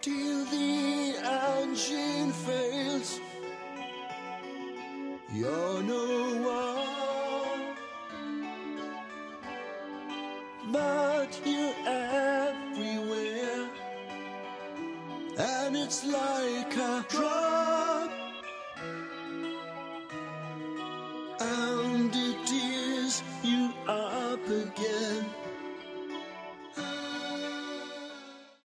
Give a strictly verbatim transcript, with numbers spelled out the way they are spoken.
till the engine fails. You're no one, but you're everywhere, and it's like a drug.